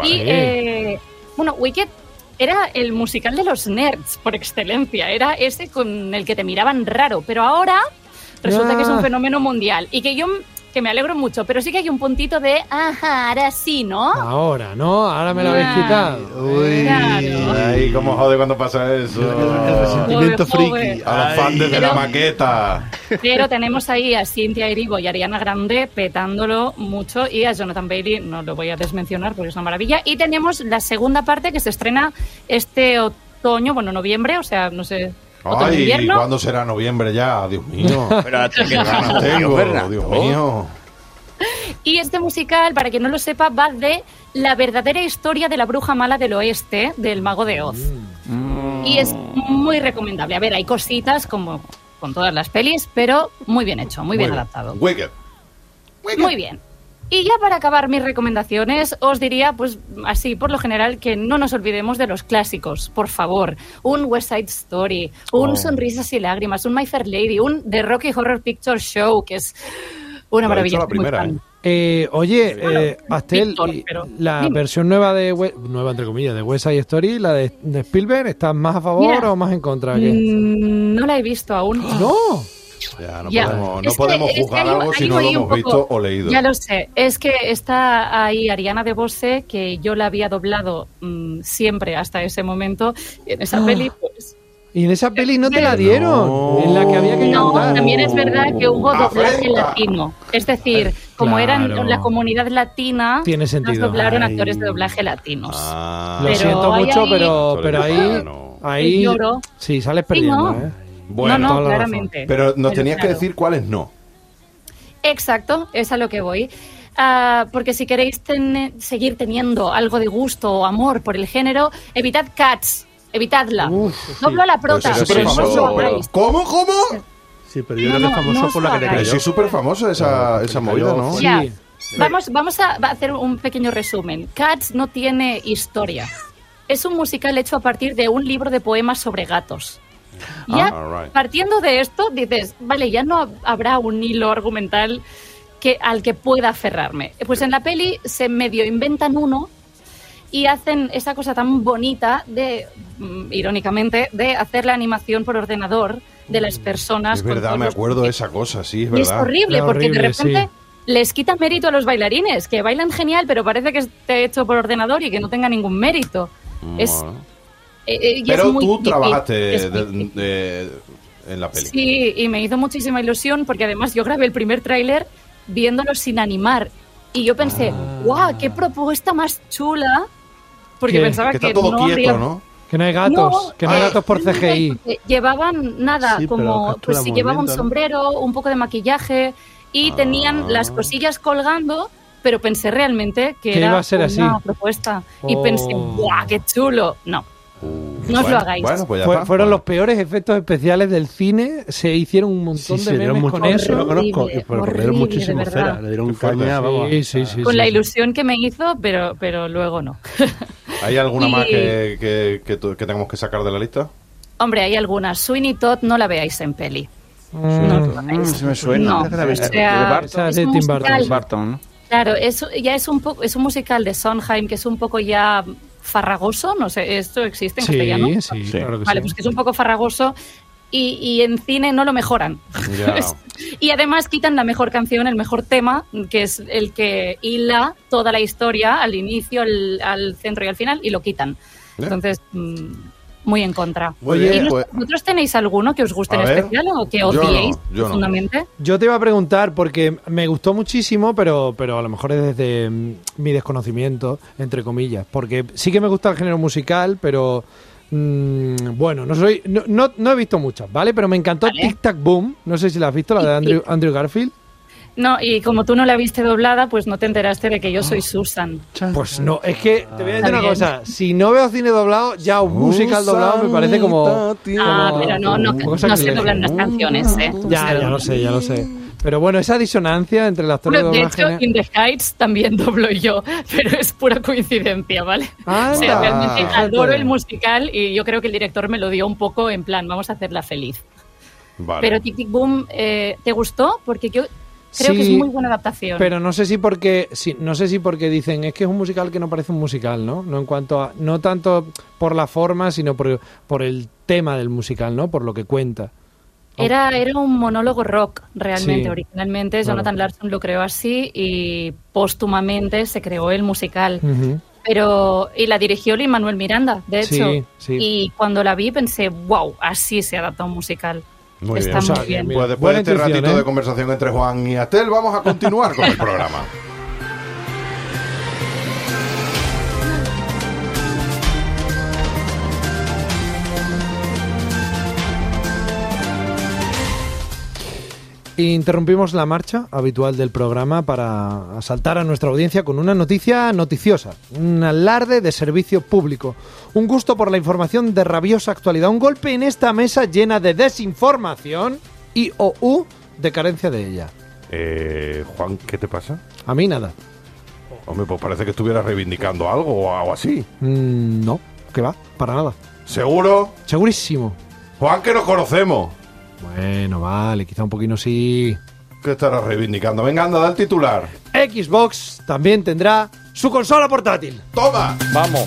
Vale. Y, bueno, Wicked era el musical de los nerds por excelencia, era ese con el que te miraban raro, pero ahora resulta que es un fenómeno mundial y que me alegro mucho, pero sí que hay un puntito de, ajá, ahora sí, ¿no? Ahora, ¿no? Ahora me lo habéis quitado. Uy, Claro. ay, cómo jode cuando pasa eso. El resentimiento Joder, friki. A los fans de la maqueta. Pero tenemos ahí a Cynthia Erivo y Ariana Grande petándolo mucho y a Jonathan Bailey, no lo voy a desmencionar porque es una maravilla. Y tenemos la segunda parte que se estrena este otoño, bueno, noviembre, o sea, no sé, Ay, otoño-invierno. ¿cuándo será noviembre ya? Dios mío. Espérate, que Ganas tengo, Dios mío. Y este musical, para quien no lo sepa, va de la verdadera historia de la bruja mala del oeste, del Mago de Oz. Y es muy recomendable. A ver, hay cositas como con todas las pelis, pero muy bien hecho, muy bien adaptado. Wicked. Muy bien. Y ya para acabar mis recomendaciones, os diría, pues así, por lo general, que no nos olvidemos de los clásicos, por favor. Un West Side Story, un Sonrisas y Lágrimas, un My Fair Lady, un The Rocky Horror Picture Show, que es una Lo ha maravilla. dicho la muy primera, fan. Oye, Pastel, Víctor, y pero la dime. versión nueva nueva entre comillas, de West Side Story, la de Spielberg, ¿estás más a favor Mira, o más en contra? ¿Qué? No la he visto aún. ¡No! Ya, Ya. no Es que- podemos es que juzgar hay- algo si hay no lo ahí un hemos poco- visto o leído. Ya lo sé, es que está ahí Ariana DeBose, que yo la había doblado siempre hasta ese momento. En esa peli, pues... Y en esa peli no te la No. dieron, en la que había que No, cantar. también es verdad que hubo doblaje ¡Afrenta! latino. Es decir, como Claro. eran la comunidad latina, Tiene nos sentido. doblaron Ay. actores de doblaje latinos. Ah, Lo Pero siento hay mucho, ahí- pero ahí, No. ahí Lloro. sí, sales perdiendo, no. ¿eh? bueno, no, toda la claramente. pero nos tenías que claro. decir cuáles no. Exacto, es a lo que voy. Porque si queréis seguir teniendo algo de gusto o amor por el género, evitad Cats, evitadla. Uf, sí. Doblo a la prota, Pues es pero no súper os lo famoso. hagáis. ¿Cómo? Sí, pero yo No, creo que es no, famoso no por la que le os hagáis. Sí, cayó. es súper famosa esa movida, ¿no? Sí. Ya. Vamos a hacer un pequeño resumen. Cats no tiene historia. Es un musical hecho a partir de un libro de poemas sobre gatos. Ya, alright. partiendo de esto, dices, vale, ya no habrá un hilo argumental al que pueda aferrarme. Pues en la peli se medio inventan uno y hacen esa cosa tan bonita de, irónicamente, de hacer la animación por ordenador de las personas. Es con verdad, todos me los- acuerdo de esa cosa, sí, es Y es verdad. horrible, Era porque de horrible, repente sí. les quita mérito a los bailarines, que bailan genial, pero parece que esté hecho por ordenador y que no tenga ningún mérito. Es, Bueno. y es Pero muy tú creepy, trabajaste es muy creepy. en la peli. Sí, y me hizo muchísima ilusión porque además yo grabé el primer tráiler viéndolo sin animar. Y yo pensé, ¡guau! ¡Qué propuesta más chula! Porque ¿Qué? pensaba Que que, está todo no quieto, habría... ¿no? Que no hay gatos, No, que no hay gatos por CGI. porque llevaban nada, Sí, pero como captura pues sí llevaba un movimiento, ¿no? sombrero, un poco de maquillaje y tenían las cosillas colgando, pero pensé realmente que Que era iba a ser una así. propuesta y Oh. pensé, ¡guau, qué chulo! No, No os lo hagáis. Bueno, pues ya está. Fueron los peores efectos especiales del cine. Se hicieron un montón de memes con eso. Yo lo conozco, pero le dieron muchísimo de verdad. cera, le dieron caña, vamos. Sí, Con la ilusión que me hizo, pero luego no. ¿Hay alguna Y- más que tengamos que sacar de la lista? Hombre, hay algunas. Sweeney Todd no la veáis en peli. No la veáis. Se me suena. No, De o sea, Barton. Esa es de un Tim Burton. musical. Barton, ¿no? Claro, ya es un musical de Sondheim que es un poco ya farragoso, no sé, ¿esto existe en castellano? Sí, claro que Vale, sí. pues que es un poco farragoso y en cine no lo mejoran. Ya. Y además quitan la mejor canción, el mejor tema, que es el que hila toda la historia al inicio, al centro y al final, y lo quitan. Entonces, muy en contra. Muy ¿Y bien, pues- vosotros tenéis alguno que os guste en A ver. especial o que Yo no, odiéis yo no. profundamente? Yo te iba a preguntar, porque me gustó muchísimo, pero a lo mejor es desde mi desconocimiento, entre comillas. Porque sí que me gusta el género musical, pero bueno, no he visto muchas, ¿vale? Pero me encantó Vale. Tic Tac Boom. No sé si la has visto, la de Andrew Garfield. No, y como tú no la viste doblada, pues no te enteraste de que yo soy Susan. Pues no, es que te voy a decir una Bien. cosa. Si no veo cine doblado, ya un musical doblado me parece como... Ah, pero no cosa se que doblan las canciones, ¿eh? Ya lo sé. Pero bueno, esa disonancia entre el actor de Bueno, de doblaje... hecho, In the Heights también doblo yo, pero es pura coincidencia, ¿vale? Anda. O sea, realmente Fíjate. adoro el musical y yo creo que el director me lo dio un poco en plan, vamos a hacerla feliz. Vale. Pero Tic Tic Boom, ¿te gustó? Porque yo creo que es Sí, muy buena adaptación. Pero no sé si porque dicen es que es un musical que no parece un musical, ¿no? No en cuanto a no tanto por la forma, sino por el tema del musical, ¿no? Por lo que cuenta. Era un monólogo rock, realmente. Sí, Originalmente claro. Jonathan Larson lo creó así y póstumamente se creó el musical. Ujú. Y la dirigió Lin-Manuel Miranda, de hecho. Sí, sí. Y cuando la vi pensé, wow, así se adapta un musical. Muy Está bien. muy bien. Pues después Buena de este intuición, ratito ¿eh? de conversación entre Juan y Astel, vamos a continuar con el programa. Interrumpimos la marcha habitual del programa para asaltar a nuestra audiencia con una noticia noticiosa, un alarde de servicio público, un gusto por la información de rabiosa actualidad, un golpe en esta mesa llena de desinformación y de carencia de ella. Juan, ¿qué te pasa? A mí nada. Hombre, pues parece que estuvieras reivindicando algo o algo así. No, que va, para nada. ¿Seguro? Segurísimo. Juan, que nos conocemos. Bueno, vale, quizá un poquito sí. ¿Qué estarás reivindicando? Venga, anda, da el titular. Xbox también tendrá su consola portátil. ¡Toma! Vamos.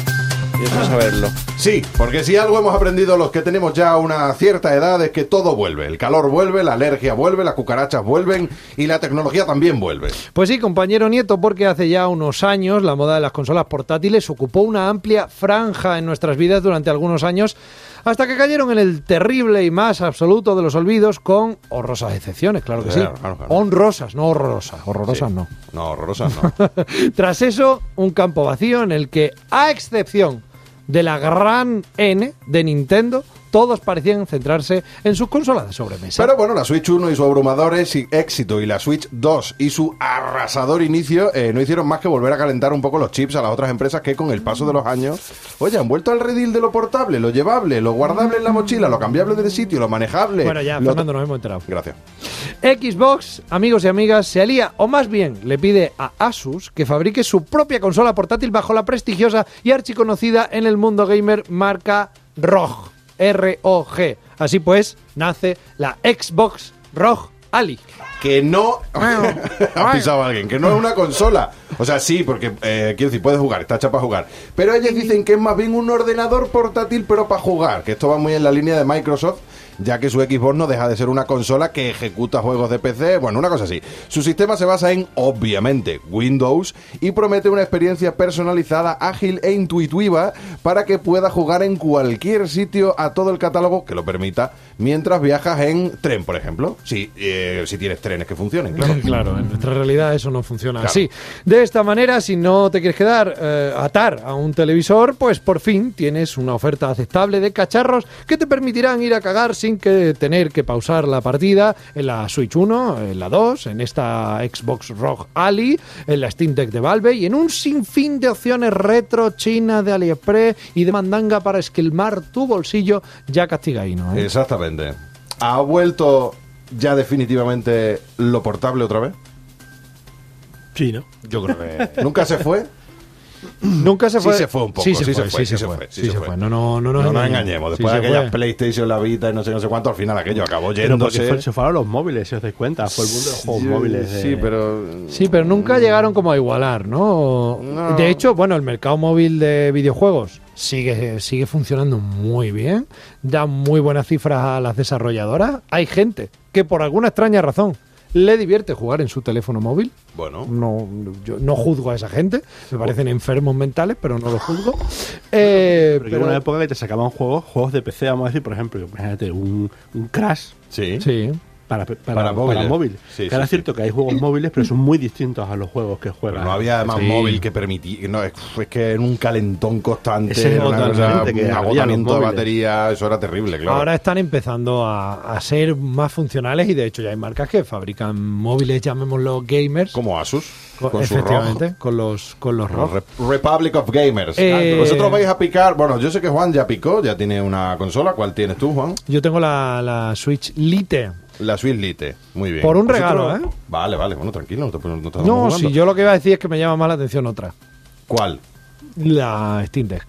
Y eso saberlo. Sí, porque si algo hemos aprendido los que tenemos ya una cierta edad es que todo vuelve. El calor vuelve, la alergia vuelve, las cucarachas vuelven y la tecnología también vuelve. Pues sí, compañero Nieto, porque hace ya unos años la moda de las consolas portátiles ocupó una amplia franja en nuestras vidas durante algunos años, hasta que cayeron en el terrible y más absoluto de los olvidos con honrosas excepciones, claro que sí. Claro. Honrosas, no horrorosas. Horrorosas no. No, horrorosas no. Tras eso, un campo vacío en el que, a excepción de la gran N de Nintendo, todos parecían centrarse en sus consolas de sobremesa. Pero bueno, la Switch 1 y su abrumador éxito y la Switch 2 y su arrasador inicio no hicieron más que volver a calentar un poco los chips a las otras empresas que con el paso de los años, oye, han vuelto al redil de lo portable, lo llevable, lo guardable en la mochila, lo cambiable del sitio, lo manejable. Bueno, ya, Fernando, nos hemos enterado. Gracias. Xbox, amigos y amigas, se alía, o más bien le pide a Asus que fabrique su propia consola portátil bajo la prestigiosa y archiconocida en el mundo gamer marca ROG. R-O-G. Así pues, nace la Xbox ROG Ali. Que no... ha pisado a alguien. Que no es una consola. O sea, sí, porque, quiero decir, puedes jugar, está hecha para jugar. Pero ellos dicen que es más bien un ordenador portátil, pero para jugar. Que esto va muy en la línea de Microsoft, ya que su Xbox no deja de ser una consola que ejecuta juegos de PC, bueno, una cosa así. Su sistema se basa en, obviamente, Windows y promete una experiencia personalizada, ágil e intuitiva para que pueda jugar en cualquier sitio a todo el catálogo que lo permita mientras viajas en tren, por ejemplo. Si tienes trenes que funcionen, claro. Claro, en nuestra realidad eso no funciona Claro. así. De esta manera, si no te quieres quedar atar a un televisor, pues por fin tienes una oferta aceptable de cacharros que te permitirán ir a cagar sin que tener que pausar la partida en la Switch 1, en la 2, en esta Xbox ROG Ally, en la Steam Deck de Valve y en un sinfín de opciones retro, China, de AliExpress y de mandanga para esquilmar tu bolsillo ya castigaíno. Exactamente. ¿Ha vuelto ya definitivamente lo portable otra vez? Sí, ¿no? Yo creo que... ¿Nunca se fue? Nunca se fue. Sí se fue un poco. Sí se fue. No nos engañemos. Después de aquella PlayStation, la Vita y no sé cuánto, al final aquello acabó yéndose. Se fueron los móviles, si os dais cuenta. Fue el mundo de los juegos móviles. Sí, pero nunca llegaron como a igualar, ¿no? De hecho, bueno, el mercado móvil de videojuegos sigue funcionando muy bien. Da muy buenas cifras a las desarrolladoras. Hay gente que por alguna extraña razón le divierte jugar en su teléfono móvil. Bueno. Yo no juzgo a esa gente. Me parecen enfermos mentales, pero no los juzgo. Pero hubo una época que te sacaban juegos de PC, vamos a decir, por ejemplo, imagínate, un Crash. Sí. Para móvil. Sí, que ahora es cierto que hay juegos móviles, pero son muy distintos a los juegos que juegan. Pero no había además móvil que permitía. No, es que en un calentón constante, un agotamiento de batería, eso era terrible, claro. Ahora están empezando a ser más funcionales y de hecho ya hay marcas que fabrican móviles, llamémoslo gamers. Como Asus. Con su efectivamente, con los ROG. Republic of Gamers. Vosotros vais a picar. Bueno, yo sé que Juan ya picó, ya tiene una consola. ¿Cuál tienes tú, Juan? Yo tengo la Switch Lite. La Switch Lite, muy bien. Por un regalo, ¿eh? Vale, bueno, tranquilo. No, si yo lo que iba a decir es que me llama más la atención otra. ¿Cuál? La Steam Deck.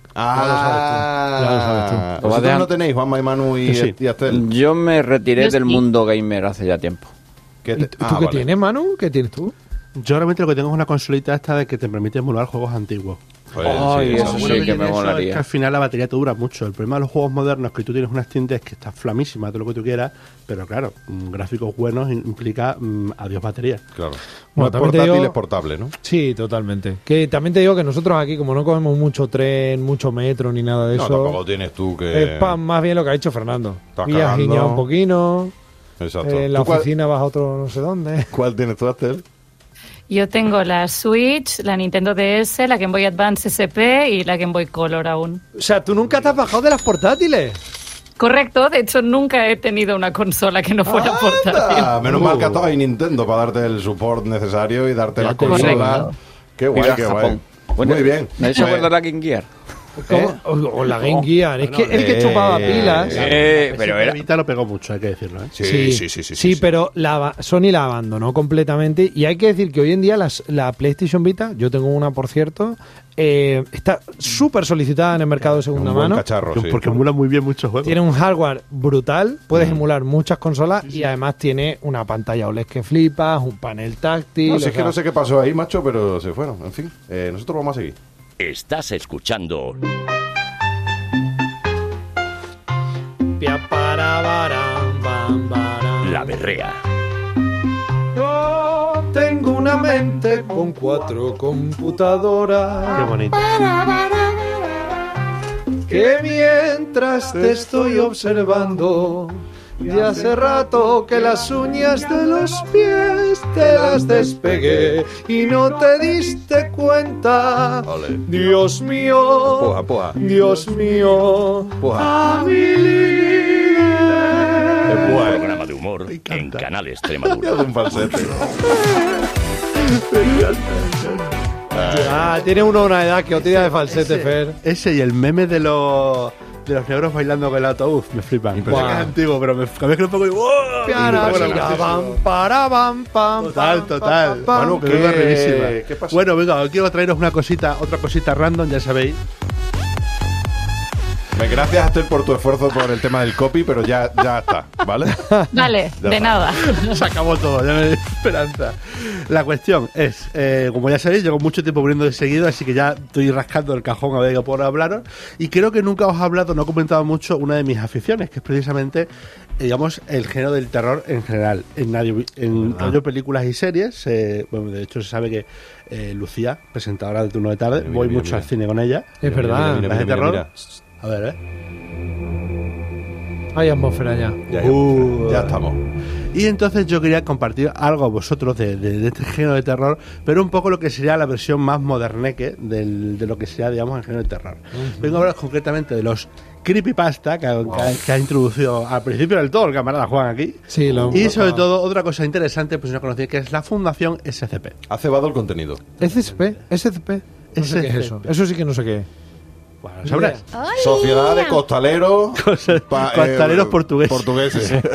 Ya lo sabes tú. ¿Vosotros no tenéis, Juanma y Manu y Astel? Yo me retiré del mundo gamer hace ya tiempo. ¿Tú qué tienes, Manu? ¿Qué tienes tú? Yo realmente lo que tengo es una consolita esta de que te permite emular juegos antiguos. Eso sí que me molaría. Es que al final la batería te dura mucho. El problema de los juegos modernos es que tú tienes una Steam Deck que está flamísima, todo lo que tú quieras, pero claro, gráficos buenos implica adiós batería. Claro. Bueno, portátil es portable, ¿no? Sí, totalmente. Que también te digo que nosotros aquí, como no comemos mucho tren, mucho metro ni nada de eso. No, tampoco tienes tú que... Es más bien lo que ha hecho Fernando. Y has guiñado un poquito. Exacto. En la oficina vas a otro no sé dónde. ¿Cuál tienes tú, Astel? Yo tengo la Switch, la Nintendo DS, la Game Boy Advance SP y la Game Boy Color aún. O sea, ¿tú nunca te has bajado de las portátiles? Correcto, de hecho nunca he tenido una consola que no fuera portátil. Menos mal que hay Nintendo para darte el support necesario y darte la consola. Qué guay, qué guay. Bueno, muy bien. ¿Nadie se acuerda de la Game Gear? O la Game Gear. Es que el que chupaba pilas. Pero Vita lo pegó mucho, hay que decirlo. Sí, pero Sony la abandonó completamente. Y hay que decir que hoy en día la PlayStation Vita, yo tengo una por cierto, está súper solicitada en el mercado de segunda mano. Cacharro, porque emula muy bien muchos juegos. Tiene un hardware brutal, puedes emular muchas consolas y además tiene una pantalla OLED que flipas, un panel táctil. No, si es que no sé qué pasó ahí, macho, pero se fueron. En fin, nosotros vamos a seguir. Estás escuchando La Berrea. Yo tengo una mente con 4 computadoras. Qué bonito. Que mientras te estoy observando, de hace rato que las uñas de los pies te las despegué y no te diste cuenta. Ole. Dios mío, Puja. Dios mío, Puja. Un programa de humor en Canal Extremadura. Un falsete. Tiene uno una edad que otra de falsete, Fer. Ese y el meme de los negros bailando con el autobús me flipan. Parece que es antiguo, pero cada vez que lo pongo digo Total. Manu, ¿qué pasa? Bueno, venga, hoy quiero traeros otra cosita random, ya sabéis. Gracias, Astel, por tu esfuerzo por el tema del copy, pero ya está, ¿vale? Vale, Ya de está. nada. Se acabó todo, ya me doy esperanza. La cuestión es, como ya sabéis, llevo mucho tiempo poniendo de seguido, así que ya estoy rascando el cajón a ver qué puedo hablaros. Y creo que nunca os he hablado, no he comentado mucho una de mis aficiones, que es precisamente, digamos, el género del terror en general. En radio, películas y series, bueno, de hecho se sabe que Lucía, presentadora de Turno de Tarde, voy mucho al cine con ella. Es verdad. Las de terror. A ver, Hay atmósfera ya. Ya estamos. Y entonces yo quería compartir algo a vosotros de este género de terror, pero un poco lo que sería la versión más moderneque de lo que sería, digamos, el género de terror. Vengo a hablar concretamente de los creepypasta que ha introducido al principio del todo el camarada Juan aquí. Sí, y sobre todo, otra cosa interesante, pues no conocía, que es la Fundación SCP. Ha cebado el contenido. SCP. No sé qué es eso. Eso sí que no sé qué es. Bueno, sabrás. Sociedad de costaleros. Costaleros portugueses. Portugueses.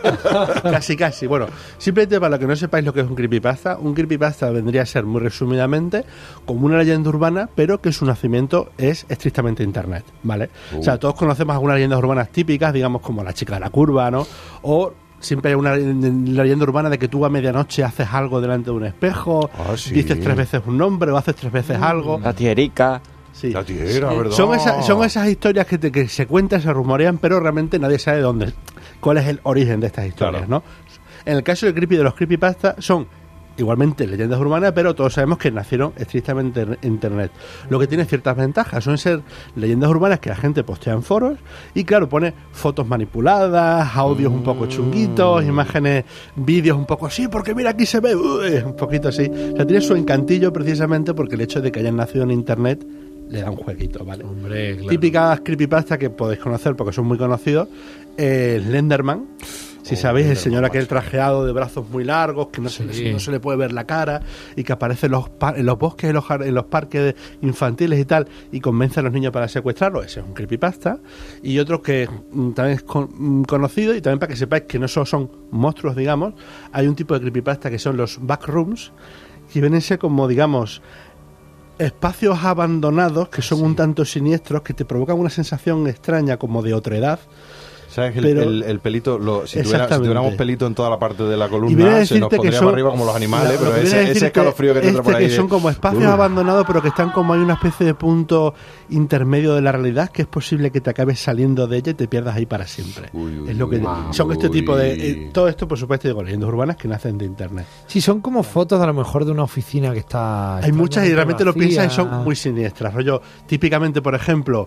Casi. Bueno, simplemente para los que no sepáis lo que es un creepypasta vendría a ser, muy resumidamente, como una leyenda urbana, pero que su nacimiento es estrictamente internet, ¿vale? O sea, todos conocemos algunas leyendas urbanas típicas, digamos, como la chica de la curva, ¿no? O siempre hay una leyenda urbana de que tú a medianoche haces algo delante de un espejo, dices 3 veces un nombre o haces 3 veces algo. La tierica. Sí. La tierra, ¿verdad? Son esas historias que se cuentan, se rumorean, pero realmente nadie sabe cuál es el origen de estas historias, ¿no? En el caso de los creepypasta son igualmente leyendas urbanas, pero todos sabemos que nacieron estrictamente en internet. Lo que tiene ciertas ventajas son ser leyendas urbanas que la gente postea en foros y claro, pone fotos manipuladas, audios un poco chunguitos, imágenes, vídeos un poco así, porque mira aquí se ve, un poquito así. O sea, tiene su encantillo precisamente porque el hecho de que hayan nacido en internet le da un jueguito, ¿vale? Hombre, claro. Típicas creepypasta que podéis conocer porque son muy conocidos, Slenderman. Si sabéis, el señor aquel trajeado de brazos muy largos, que no se le puede ver la cara y que aparece en los bosques, en los parques infantiles y tal, y convence a los niños para secuestrarlo. Ese es un creepypasta. Y otro que también es conocido, y también para que sepáis que no solo son monstruos, digamos, hay un tipo de creepypasta que son los backrooms, que vienen a ser como, digamos, espacios abandonados que son un tanto siniestros, que te provocan una sensación extraña como de otredad. ¿Sabes? El pelito, si tuviéramos pelito en toda la parte de la columna, se nos pondría para arriba como los animales, pero ese escalofrío que te entra por ahí. Que son como espacios abandonados, pero que están como hay una especie de punto intermedio de la realidad que es posible que te acabes saliendo de ella y te pierdas ahí para siempre. Es lo que son este tipo de... todo esto, por supuesto, digo, leyendas urbanas que nacen de internet. Sí, son como fotos a lo mejor de una oficina que está... Hay muchas y realmente lo piensas y son muy siniestras. Rollo, típicamente, por ejemplo...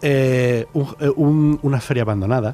una feria abandonada.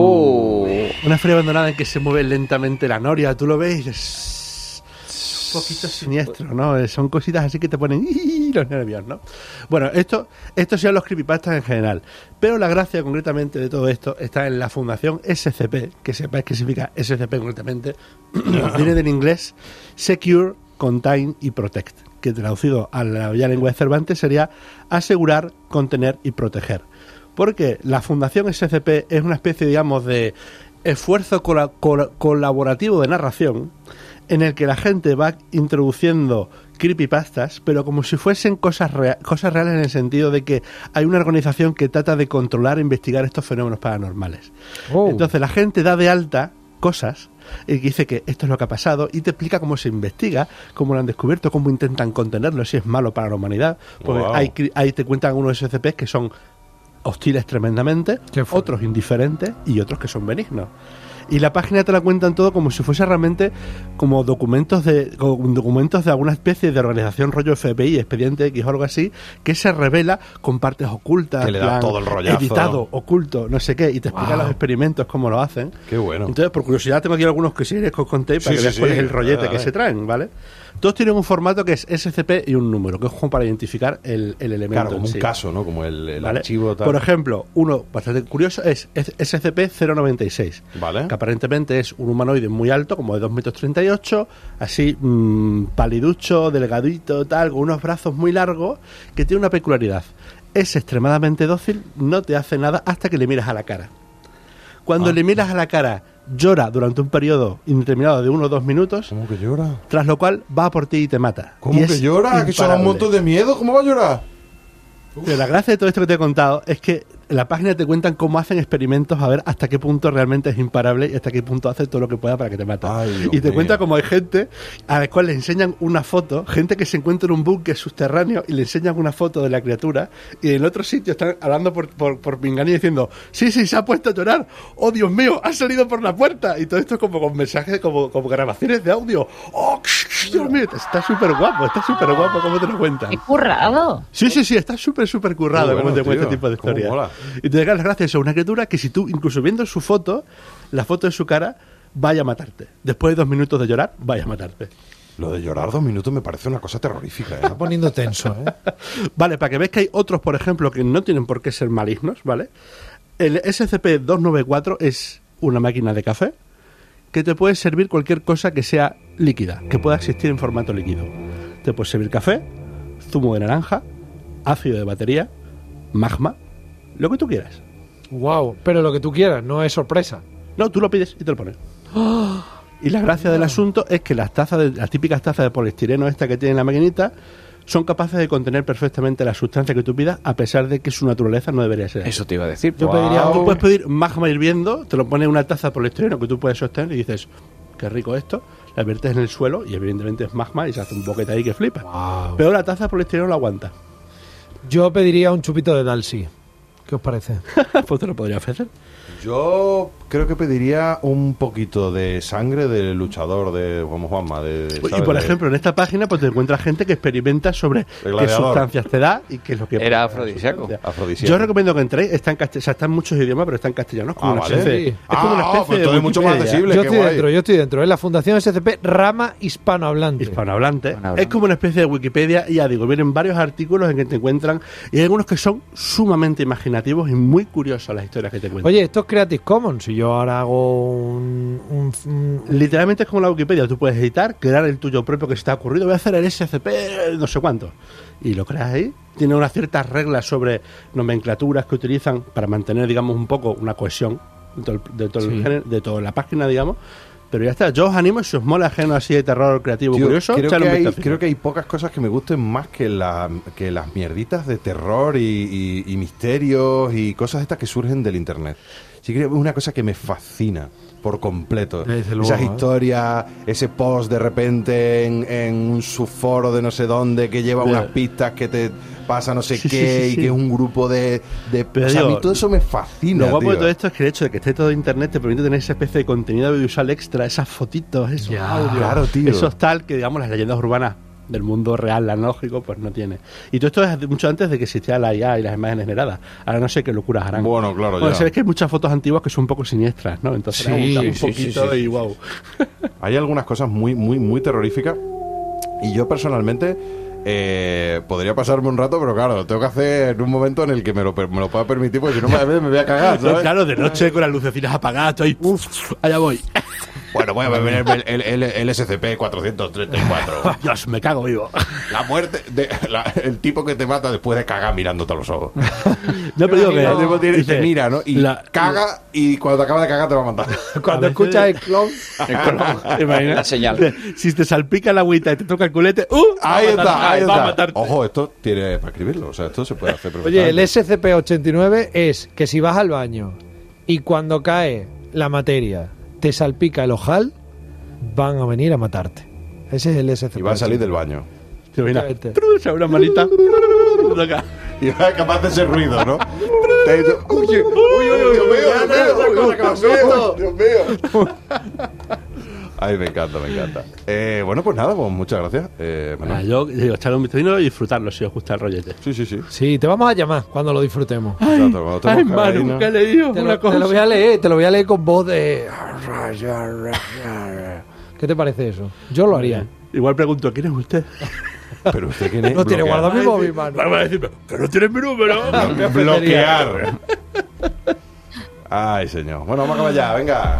Una feria abandonada en que se mueve lentamente la noria. Tú lo ves y es un poquito siniestro, ¿no? Son cositas así que te ponen los nervios, ¿no? Bueno, esto son los creepypastas en general. Pero la gracia concretamente de todo esto está en la Fundación SCP, que sepáis que significa SCP concretamente. Viene del inglés Secure, Contain y Protect, que traducido a la bella lengua de Cervantes sería asegurar, contener y proteger. Porque la Fundación SCP es una especie, digamos, de esfuerzo colaborativo de narración en el que la gente va introduciendo creepypastas, pero como si fuesen cosas reales en el sentido de que hay una organización que trata de controlar e investigar estos fenómenos paranormales. Entonces la gente da de alta cosas y dice que esto es lo que ha pasado y te explica cómo se investiga, cómo lo han descubierto, cómo intentan contenerlo, si es malo para la humanidad. Porque ahí te cuentan unos SCPs que son hostiles tremendamente, otros indiferentes y otros que son benignos. Y la página te la cuentan todo como si fuese realmente como documentos de alguna especie de organización rollo FBI, Expediente X o algo así, que se revela con partes ocultas, que le da todo el rollazo, editado, oculto, no sé qué, y te explica los experimentos, cómo lo hacen. Qué bueno. Entonces, por curiosidad, tengo aquí algunos que sí que os conté para que veáis cuál es el rollete que se traen, ¿vale? Todos tienen un formato que es SCP y un número, que es como para identificar el elemento. Claro, como un caso, ¿no? Como el ¿vale? archivo tal. Por ejemplo, uno bastante curioso es SCP-096. Vale. Que aparentemente es un humanoide muy alto, como de 2,38 m, así paliducho, delgadito, tal, con unos brazos muy largos, que tiene una peculiaridad. Es extremadamente dócil, no te hace nada hasta que le miras a la cara. Cuando le miras a la cara, llora durante un periodo indeterminado de 1 o 2 minutos. ¿Cómo que llora? Tras lo cual va por ti y te mata. ¿Cómo que llora? Que son un montón de miedo. ¿Cómo va a llorar? Pero la gracia de todo esto que te he contado es que en la página te cuentan cómo hacen experimentos a ver hasta qué punto realmente es imparable y hasta qué punto hace todo lo que pueda para que te mate. Y te cuenta cómo hay gente a la cual le enseñan una foto, gente que se encuentra en un búnker subterráneo y le enseñan una foto de la criatura, y en otro sitio están hablando por pinganillo diciendo sí, se ha puesto a llorar, oh Dios mío, ha salido por la puerta, y todo esto como con mensajes, como grabaciones de audio. Oh, Dios mío, está súper guapo como te lo cuentan. ¡Qué currado! Sí, está súper currado como te cuenta este tipo de historias. Y te das las gracias a una criatura que si tú, incluso viendo su foto, la foto de su cara, vaya a matarte. Después de 2 minutos de llorar, vaya a matarte. Lo de llorar 2 minutos me parece una cosa terrorífica, ¿eh? Está poniendo tenso, ¿eh? Vale, para que veáis que hay otros, por ejemplo, que no tienen por qué ser malignos, ¿vale? El SCP-294 es una máquina de café que te puede servir cualquier cosa que sea líquida, que pueda existir en formato líquido. Te puede servir café, zumo de naranja, ácido de batería, magma, lo que tú quieras. Wow, pero lo que tú quieras, no es sorpresa. No, tú lo pides y te lo pones. Y la gracia del asunto es que las típicas tazas de poliestireno esta que tiene la maquinita son capaces de contener perfectamente la sustancia que tú pidas, a pesar de que su naturaleza no debería ser. Eso te iba a decir. Yo pediría, tú puedes pedir magma hirviendo, te lo pones en una taza de poliestireno que tú puedes sostener y dices, qué rico esto, la viertes en el suelo y evidentemente es magma y se hace un boquete ahí que flipa. Wow. Pero la taza de poliestireno la aguanta. Yo pediría un chupito de Dalsy. ¿Qué os parece? Pues te lo podría ofrecer. Yo creo que pediría un poquito de sangre del luchador de como Juanma. Y por ejemplo, en esta página pues te encuentras gente que experimenta sobre qué sustancias te da y qué es lo que... Era afrodisíaco. Yo recomiendo que entréis, está en muchos idiomas, pero está en castellano. Es como una especie, es como una especie pues de todo es mucho más Wikipedia. accesible. Yo estoy dentro. Es la Fundación SCP Rama Hispanohablante. Hispanohablante. Es como una especie de Wikipedia y ya digo, vienen varios artículos en que te encuentran y hay algunos que son sumamente imaginativos y muy curiosos las historias que te cuentan. Oye, esto es Creative Commons. Si yo ahora hago literalmente es como la Wikipedia. Tú puedes editar, crear el tuyo propio que se te ha ocurrido. Voy a hacer el SCP no sé cuánto. Y lo creas ahí. Tiene unas ciertas reglas sobre nomenclaturas que utilizan para mantener, digamos, un poco una cohesión de todo el género, de toda la página, digamos. Pero ya está, yo os animo, si os mola género así de terror creativo, Tío, curioso, creo que hay pocas cosas que me gusten más que las mierditas de terror y misterios y cosas estas que surgen del internet. Sí, creo que es una cosa que me fascina por completo. Esas historias, ese post de repente en un subforo de no sé dónde que lleva unas pistas que te pasa no sé qué y que es un grupo de pero o sea, digo, a mí todo eso me fascina. Lo guapo tío. de todo esto es que el hecho de que esté todo internet te permite tener esa especie de contenido audiovisual extra, esas fotitos, esos audios, claro, tío. esos tal que digamos las leyendas urbanas del mundo real, analógico, pues no tiene. Y todo esto es mucho antes de que existiera la IA y las imágenes generadas. Ahora no sé qué locuras harán. Bueno, claro, ya. sabes que hay muchas fotos antiguas que son un poco siniestras, ¿no? Entonces un poquito y wow. Hay algunas cosas muy, muy, muy terroríficas y yo personalmente podría pasarme un rato, pero claro, lo tengo que hacer en un momento en el que me lo pueda permitir, porque si no me voy a cagar, ¿sabes? Claro, de noche con las lucecinas apagadas, estoy, allá voy. Bueno, voy a beber el SCP-434. Dios, me cago vivo. La muerte, el tipo que te mata después de cagar mirándote a los ojos. No, pero digo que el tipo te mira, ¿no? Y caga, y cuando te acaba de cagar te va a matar. Cuando escuchas el clon, la señal. Si te salpica la agüita y te toca el culete, ahí está, ahí va a está. matarte. Ojo, esto tiene para escribirlo, o sea, esto se puede hacer oye, perfectamente. el SCP-89 es que si vas al baño y cuando cae la materia te salpica el ojal, van a venir a matarte. Ese es el SCP. Y va a salir del baño. Te imaginas, se abre una manita. Y va capaz de ese ruido, ¿no? Te dice, uy, Dios mío. Ay, me encanta, me encanta. Bueno, pues nada, pues muchas gracias. Yo digo, echarle un vistacito y disfrutarlo si os gusta el rollete. Sí, sí, sí. Sí, te vamos a llamar cuando lo disfrutemos. Ay, Manu, que he leído una cosa. Te lo voy a leer con voz de... ¿Qué te parece eso? Yo lo haría. Igual pregunto, ¿quién es usted? Pero usted quién es. No tiene guardado mi móvil, Manu. Va a decirme, que no tienes mi número. Bloquear. Ay, señor. Bueno, vamos a acabar ya, venga.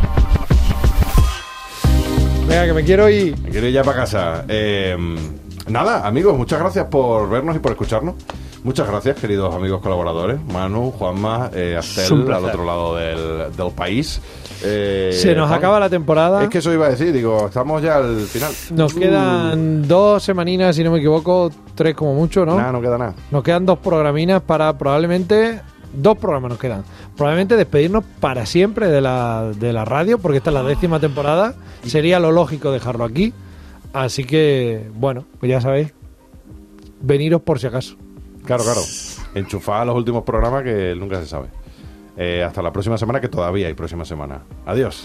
Venga, que me quiero ir. Me quiero ir ya para casa. Nada, amigos, muchas gracias por vernos y por escucharnos. Muchas gracias, queridos amigos colaboradores. Manu, Juanma, Astel, al otro lado del país. Se nos acaba la temporada. Es que eso iba a decir, digo, estamos ya al final. Nos quedan 2 semaninas, si no me equivoco, 3 como mucho, ¿no? Nada, no queda nada. Nos quedan 2 programinas para probablemente... 2 programas nos quedan. Probablemente despedirnos para siempre de la radio, porque esta es la 10ª temporada. Sería lo lógico dejarlo aquí. Así que, bueno, pues ya sabéis, veniros por si acaso. Claro, claro. Enchufad a los últimos programas que nunca se sabe. Hasta la próxima semana, que todavía hay próxima semana. Adiós.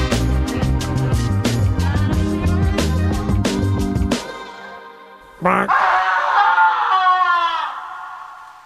Bye.